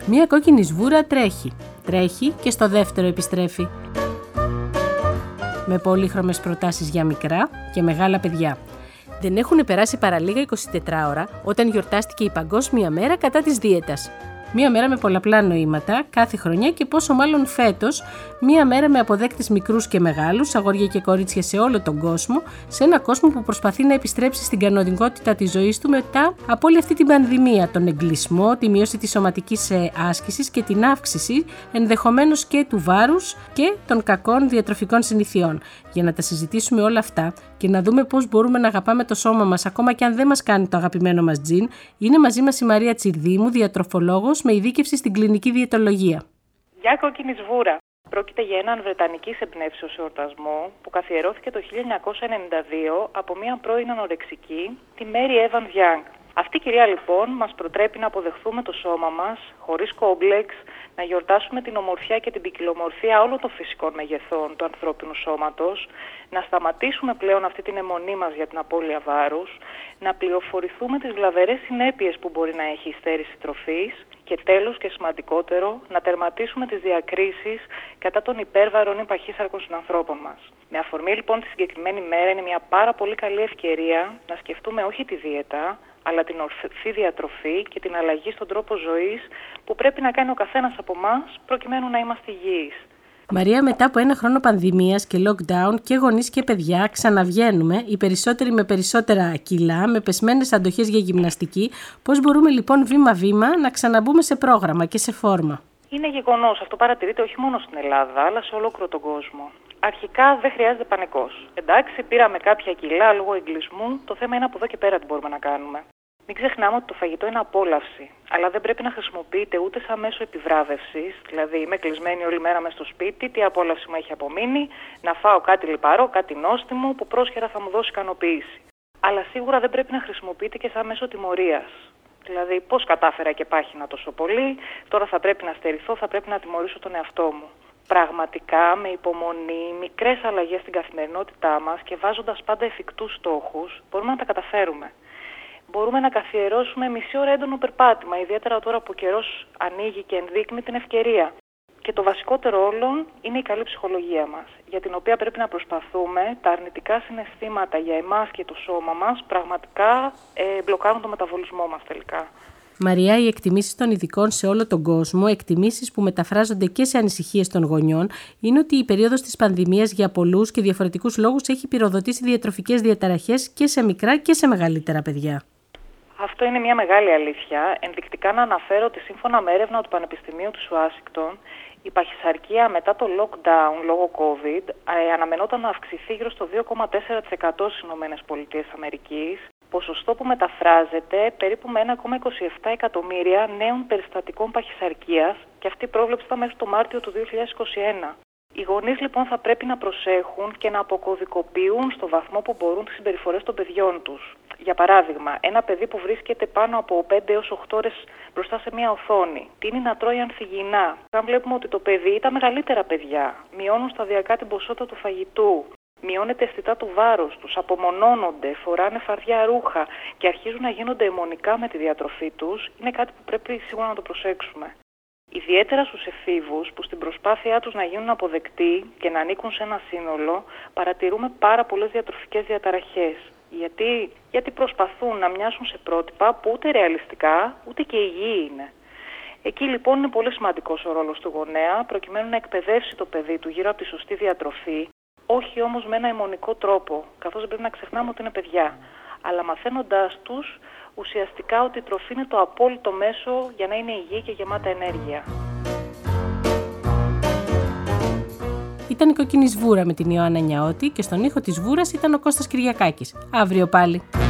Μία κόκκινη σβούρα τρέχει. Τρέχει και στο δεύτερο επιστρέφει. Με πολύχρωμες προτάσεις για μικρά και μεγάλα παιδιά. Δεν έχουν περάσει παρά λίγα 24 ώρα όταν γιορτάστηκε η Παγκόσμια Μέρα κατά της δίαιτας. Μία μέρα με πολλαπλά νοήματα κάθε χρονιά και πόσο μάλλον φέτος, μία μέρα με αποδέκτες μικρούς και μεγάλους, αγόρια και κορίτσια σε όλο τον κόσμο, σε ένα κόσμο που προσπαθεί να επιστρέψει στην κανονικότητα της ζωής του μετά από όλη αυτή την πανδημία, τον εγκλισμό, τη μείωση της σωματικής άσκησης και την αύξηση ενδεχομένως και του βάρους και των κακών διατροφικών συνηθιών. Για να τα συζητήσουμε όλα αυτά και να δούμε πώς μπορούμε να αγαπάμε το σώμα μας ακόμα και αν δεν μας κάνει το αγαπημένο μας τζιν, είναι μαζί μας η Μαρία Τσιρδίμου, διατροφολόγος με ειδίκευση στην κλινική διαιτολογία. Γεια κόκκινη σβούρα. Πρόκειται για έναν βρετανικής εμπνεύσεως εορτασμό που καθιερώθηκε το 1992 από μια πρώην ανορεξική, τη Mary Evans Young. Αυτή η κυρία λοιπόν μας προτρέπει να αποδεχθούμε το σώμα μας χωρίς κόμπλεξ, να γιορτάσουμε την ομορφιά και την ποικιλομορφία όλων των φυσικών μεγεθών του ανθρώπινου σώματος, να σταματήσουμε πλέον αυτή την αιμονή μας για την απώλεια βάρους, να πληροφορηθούμε τις βλαβερές συνέπειες που μπορεί να έχει η στέρηση τροφής και τέλος και σημαντικότερο, να τερματίσουμε τις διακρίσεις κατά των υπέρβαρων ή παχύσαρκων συνανθρώπων μας. Με αφορμή λοιπόν τη συγκεκριμένη μέρα είναι μια πάρα πολύ καλή ευκαιρία να σκεφτούμε όχι τη δίαιτα, αλλά την ορθή διατροφή και την αλλαγή στον τρόπο ζωής που πρέπει να κάνει ο καθένας από εμάς προκειμένου να είμαστε υγιείς. Μαρία, μετά από ένα χρόνο πανδημίας και lockdown και γονείς και παιδιά ξαναβγαίνουμε, οι περισσότεροι με περισσότερα κιλά, με πεσμένες αντοχές για γυμναστική. Πώς μπορούμε λοιπόν βήμα-βήμα να ξαναμπούμε σε πρόγραμμα και σε φόρμα? Είναι γεγονός, αυτό παρατηρείται όχι μόνο στην Ελλάδα, αλλά σε ολόκληρο τον κόσμο. Αρχικά δεν χρειάζεται πανικός. Εντάξει, πήραμε κάποια κιλά λόγω εγκλισμού, το θέμα είναι από εδώ και πέρα τι μπορούμε να κάνουμε. Μην ξεχνάμε ότι το φαγητό είναι απόλαυση, αλλά δεν πρέπει να χρησιμοποιείται ούτε σαν μέσο επιβράβευσης, δηλαδή είμαι κλεισμένη όλη μέρα μες στο σπίτι, τι απόλαυση μου έχει απομείνει, να φάω κάτι λιπαρό, κάτι νόστιμο που πρόσχερα θα μου δώσει ικανοποίηση. Αλλά σίγουρα δεν πρέπει να χρησιμοποιείται και σαν μέσο τιμωρίας. Δηλαδή, πώς κατάφερα και πάχυνα τόσο πολύ, τώρα θα πρέπει να στερηθώ, θα πρέπει να τιμωρήσω τον εαυτό μου. Πραγματικά, με υπομονή, μικρές αλλαγές στην καθημερινότητά μας και βάζοντας πάντα εφικτούς στόχους, μπορούμε να τα καταφέρουμε. Μπορούμε να καθιερώσουμε μισή ώρα έντονο περπάτημα, ιδιαίτερα τώρα που ο καιρός ανοίγει και ενδείκνει την ευκαιρία. Και το βασικότερο όλων είναι η καλή ψυχολογία μας, για την οποία πρέπει να προσπαθούμε. Τα αρνητικά συναισθήματα για εμάς και το σώμα μας πραγματικά μπλοκάρουν το μεταβολισμό μας τελικά. Μαρία, οι εκτιμήσεις των ειδικών σε όλο τον κόσμο, εκτιμήσεις που μεταφράζονται και σε ανησυχίες των γονιών, είναι ότι η περίοδος της πανδημίας για πολλούς και διαφορετικούς λόγους έχει πυροδοτήσει διατροφικές διαταραχές και σε μικρά και σε μεγαλύτερα παιδιά. Αυτό είναι μια μεγάλη αλήθεια. Ενδεικτικά να αναφέρω ότι σύμφωνα με έρευνα του Πανεπιστημίου του Ουάσιγκτον, η παχυσαρκία μετά το lockdown λόγω COVID αναμενόταν να αυξηθεί γύρω στο 2,4% στις ΗΠΑ, ποσοστό που μεταφράζεται περίπου με 1,27 εκατομμύρια νέων περιστατικών παχυσαρκίας και αυτή η πρόβλεψη ήταν μέχρι το Μάρτιο του 2021. Οι γονείς λοιπόν θα πρέπει να προσέχουν και να αποκωδικοποιούν στο βαθμό που μπορούν τις συμπεριφορές των παιδιών τους. Για παράδειγμα, ένα παιδί που βρίσκεται πάνω από 5 έως 8 ώρες μπροστά σε μια οθόνη, τείνει να τρώει ανθυγιεινά. Αν βλέπουμε ότι το παιδί ή τα μεγαλύτερα παιδιά μειώνουν σταδιακά την ποσότητα του φαγητού, μειώνεται αισθητά το βάρος τους, απομονώνονται, φοράνε φαρδιά ρούχα και αρχίζουν να γίνονται αιμονικά με τη διατροφή τους, είναι κάτι που πρέπει σίγουρα να το προσέξουμε. Ιδιαίτερα στους εφήβους που στην προσπάθειά τους να γίνουν αποδεκτοί και να ανήκουν σε ένα σύνολο, παρατηρούμε πάρα πολλές διατροφικές διαταραχές. Γιατί προσπαθούν να μοιάσουν σε πρότυπα που ούτε ρεαλιστικά ούτε και υγιή είναι. Εκεί λοιπόν είναι πολύ σημαντικός ο ρόλος του γονέα προκειμένου να εκπαιδεύσει το παιδί του γύρω από τη σωστή διατροφή, όχι όμως με ένα αιμονικό τρόπο, καθώς δεν πρέπει να ξεχνάμε ότι είναι παιδιά, αλλά μαθαίνοντάς τους ουσιαστικά ότι η τροφή είναι το απόλυτο μέσο για να είναι υγιή και γεμάτα ενέργεια. Ήταν η Κόκκινη Σβούρα με την Ιωάννα Νιαώτη και στον ήχο της Σβούρας ήταν ο Κώστας Κυριακάκης. Αύριο πάλι.